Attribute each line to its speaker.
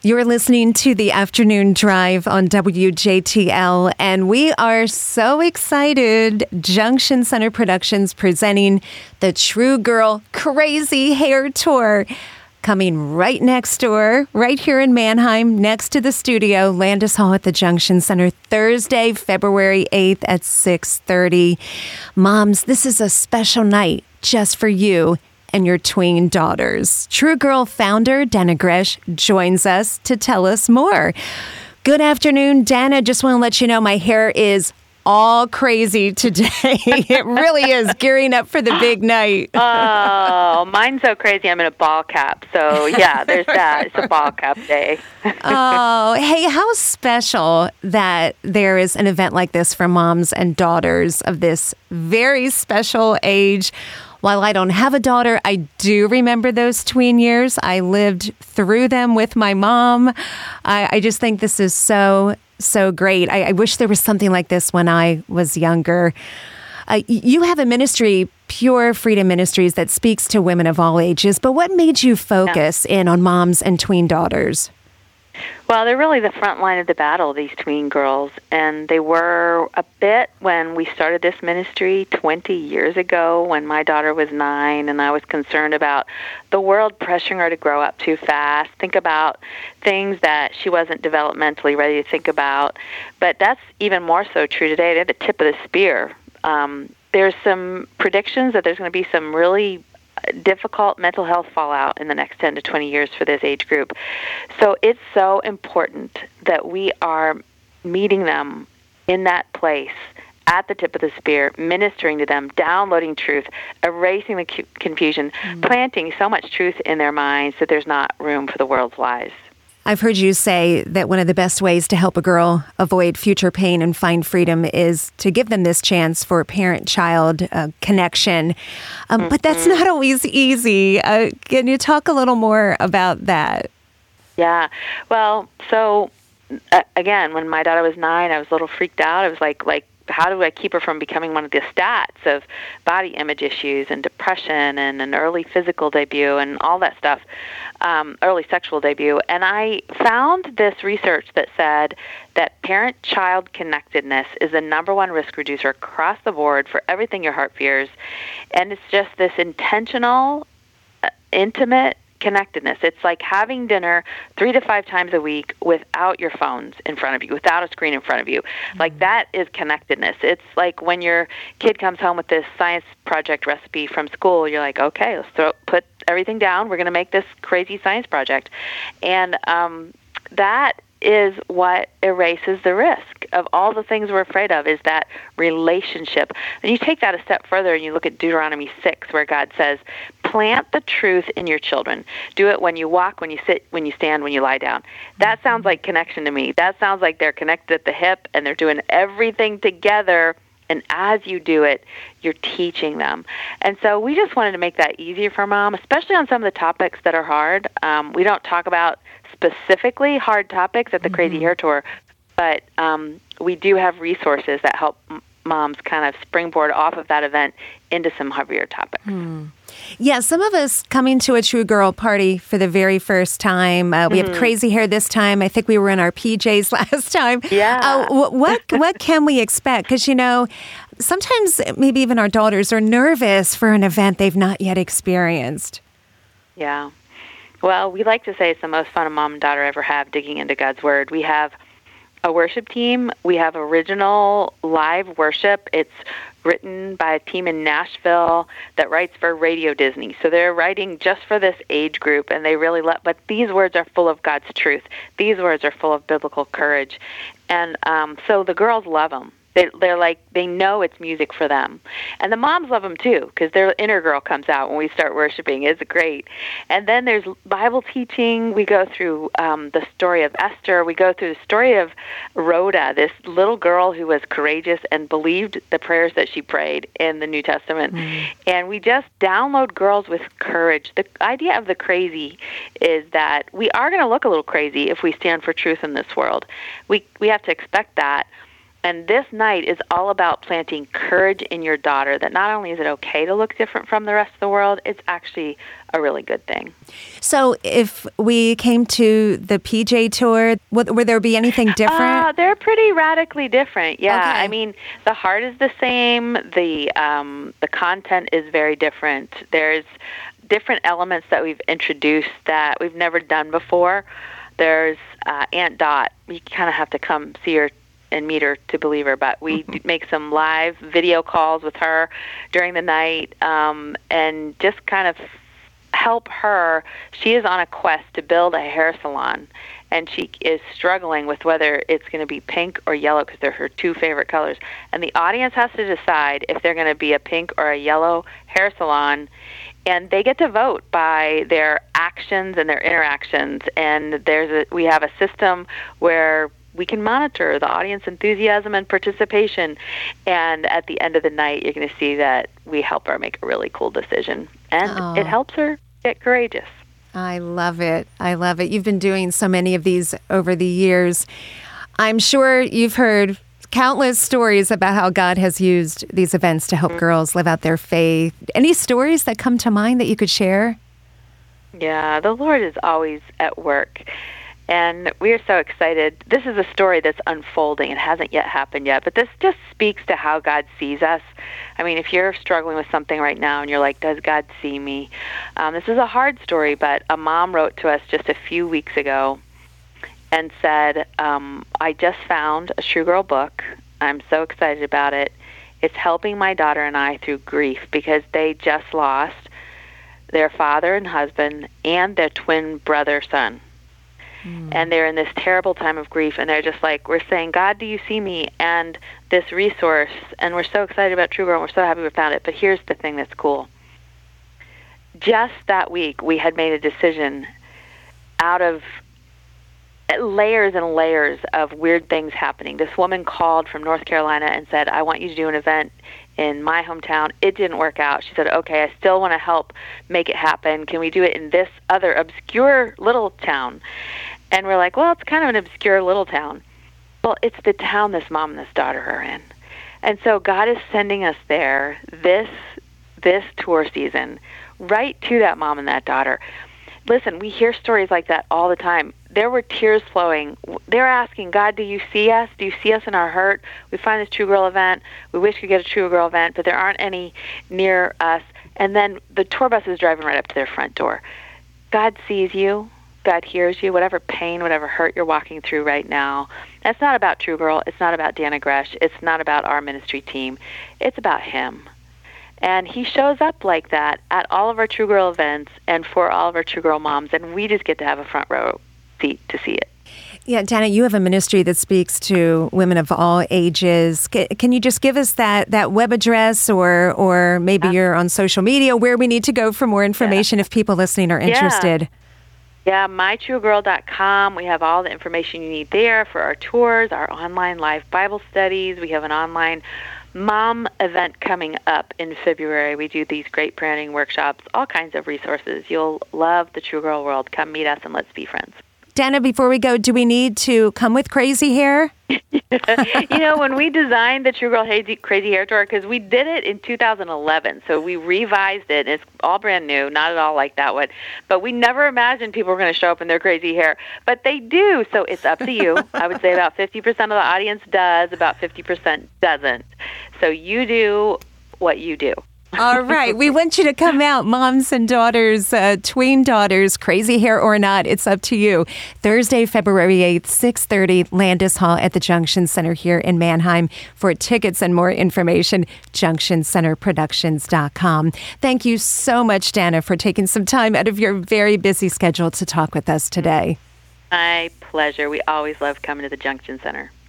Speaker 1: You're listening to the Afternoon Drive on WJTL, and we are so excited. Junction Center Productions presenting the True Girl Crazy Hair Tour. Coming right next door, right here in Manheim, next to the studio, Landis Hall at the Junction Center, Thursday, February 8th at 6:30. Moms, this is a special night just for you and your tween daughters. True Girl founder Dana Gresh joins us to tell us more. Good afternoon, Dana. Just want to let you know my hair is all crazy today. It really is, gearing up for the big night.
Speaker 2: Oh, mine's so crazy I'm in a ball cap. So, yeah, there's that. It's a ball cap day.
Speaker 1: Oh, hey, how special that there is an event like this for moms and daughters of this very special age. While I don't have a daughter, I do remember those tween years. I lived through them with my mom. I just think this is so great. I wish there was something like this when I was younger. You have a ministry, Pure Freedom Ministries, that speaks to women of all ages. But what made you focus in on moms and tween daughters?
Speaker 2: Well, they're really the front line of the battle, these tween girls, and they were a bit when we started this ministry 20 years ago when my daughter was 9, and I was concerned about the world pressuring her to grow up too fast, think about things that she wasn't developmentally ready to think about. But that's even more so true today. They're the tip of the spear. There's some predictions that there's going to be some really difficult mental health fallout in the next 10 to 20 years for this age group. So it's so important that we are meeting them in that place at the tip of the spear, ministering to them, downloading truth, erasing the confusion, planting so much truth in their minds that there's not room for the world's lies.
Speaker 1: I've heard you say that one of the best ways to help a girl avoid future pain and find freedom is to give them this chance for parent-child connection. But that's not always easy. Can you talk a little more about that?
Speaker 2: Yeah. Well, so, again, when my daughter was 9, I was a little freaked out. I was like, how do I keep her from becoming one of the stats of body image issues and depression and an early physical debut and all that stuff, early sexual debut? And I found this research that said that parent-child connectedness is the number one risk reducer across the board for everything your heart fears. And it's just this intentional, intimate connectedness. It's like having dinner 3 to 5 times a week without your phones in front of you, without a screen in front of you. Like that is connectedness. It's like when your kid comes home with this science project recipe from school, you're like, okay, let's put everything down. We're going to make this crazy science project. And that is what erases the risk of all the things we're afraid of, is that relationship. And you take that a step further and you look at Deuteronomy 6, where God says, plant the truth in your children. Do it when you walk, when you sit, when you stand, when you lie down. That sounds like connection to me. That sounds like they're connected at the hip and they're doing everything together. And as you do it, you're teaching them. And so we just wanted to make that easier for mom, especially on some of the topics that are hard. We don't talk about specifically hard topics at the Crazy Hair Tour, but we do have resources that help moms kind of springboard off of that event into some heavier topics.
Speaker 1: Yeah, some of us coming to a True Girl party for the very first time. We have crazy hair this time. I think we were in our PJs last time.
Speaker 2: Yeah.
Speaker 1: What can we expect? Because, you know, sometimes maybe even our daughters are nervous for an event they've not yet experienced.
Speaker 2: Yeah. Well, we like to say it's the most fun a mom and daughter ever have digging into God's Word. We have a worship team. We have original live worship. It's written by a team in Nashville that writes for Radio Disney. So they're writing just for this age group, and they really but these words are full of God's truth. These words are full of biblical courage. And so the girls love them. They're like, they know it's music for them. And the moms love them too, because their inner girl comes out when we start worshiping. It's great. And then there's Bible teaching. We go through the story of Esther. We go through the story of Rhoda, this little girl who was courageous and believed the prayers that she prayed in the New Testament. And we just download girls with courage. The idea of the crazy is that we are going to look a little crazy if we stand for truth in this world. We have to expect that. And this night is all about planting courage in your daughter that not only is it okay to look different from the rest of the world, it's actually a really good thing.
Speaker 1: So if we came to the PJ Tour, would there be anything different?
Speaker 2: They're pretty radically different, yeah.
Speaker 1: Okay.
Speaker 2: I mean, the heart is the same. The content is very different. There's different elements that we've introduced that we've never done before. There's Aunt Dot. You kind of have to come see her and meet her to believe her, but we make some live video calls with her during the night and just kind of help her. She is on a quest to build a hair salon, and she is struggling with whether it's going to be pink or yellow because they're her two favorite colors. And the audience has to decide if they're going to be a pink or a yellow hair salon, and they get to vote by their actions and their interactions. And we have a system where we can monitor the audience enthusiasm and participation. And at the end of the night, you're going to see that we help her make a really cool decision. And it helps her get courageous.
Speaker 1: I love it. I love it. You've been doing so many of these over the years. I'm sure you've heard countless stories about how God has used these events to help girls live out their faith. Any stories that come to mind that you could share?
Speaker 2: Yeah, the Lord is always at work. And we are so excited. This is a story that's unfolding. It hasn't yet happened yet, but this just speaks to how God sees us. I mean, if you're struggling with something right now and you're like, does God see me? This is a hard story, but a mom wrote to us just a few weeks ago and said, I just found a True Girl book. I'm so excited about it. It's helping my daughter and I through grief because they just lost their father and husband and their twin brother son. And they're in this terrible time of grief, and they're just like, we're saying, God, do you see me? And this resource, and we're so excited about True Girl, and we're so happy we found it. But here's the thing that's cool. Just that week, we had made a decision out of layers and layers of weird things happening. This woman called from North Carolina and said, I want you to do an event in my hometown. It didn't work out. She said, okay, I still want to help make it happen. Can we do it in this other obscure little town? And we're like, well, it's kind of an obscure little town. Well, it's the town this mom and this daughter are in. And so God is sending us there this tour season right to that mom and that daughter. Listen, we hear stories like that all the time. There were tears flowing. They're asking, God, do you see us? Do you see us in our hurt? We find this True Girl event. We wish we could get a True Girl event, but there aren't any near us. And then the tour bus is driving right up to their front door. God sees you. God hears you. Whatever pain, whatever hurt you're walking through right now. That's not about True Girl. It's not about Dana Gresh. It's not about our ministry team. It's about Him. And He shows up like that at all of our True Girl events and for all of our True Girl moms, and we just get to have a front row seat to see it.
Speaker 1: Yeah, Dana, you have a ministry that speaks to women of all ages. Can you just give us that web address or maybe you're on social media, where we need to go for more information if people listening are interested?
Speaker 2: Yeah, mytruegirl.com. We have all the information you need there for our tours, our online live Bible studies. We have an online mom event coming up in February. We do these great parenting workshops, all kinds of resources. You'll love the True Girl world. Come meet us and let's be friends.
Speaker 1: Dana, before we go, do we need to come with crazy hair?
Speaker 2: When we designed the True Girl Crazy Hair Tour, because we did it in 2011, so we revised it. It's all brand new, not at all like that one. But we never imagined people were going to show up in their crazy hair. But they do, so it's up to you. I would say about 50% of the audience does, about 50% doesn't. So you do what you do.
Speaker 1: All right. We want you to come out, moms and daughters, tween daughters, crazy hair or not. It's up to you. Thursday, February 8th, 6:30, Landis Hall at the Junction Center here in Manheim. For tickets and more information, junctioncenterproductions.com. Thank you so much, Dana, for taking some time out of your very busy schedule to talk with us today.
Speaker 2: My pleasure. We always love coming to the Junction Center.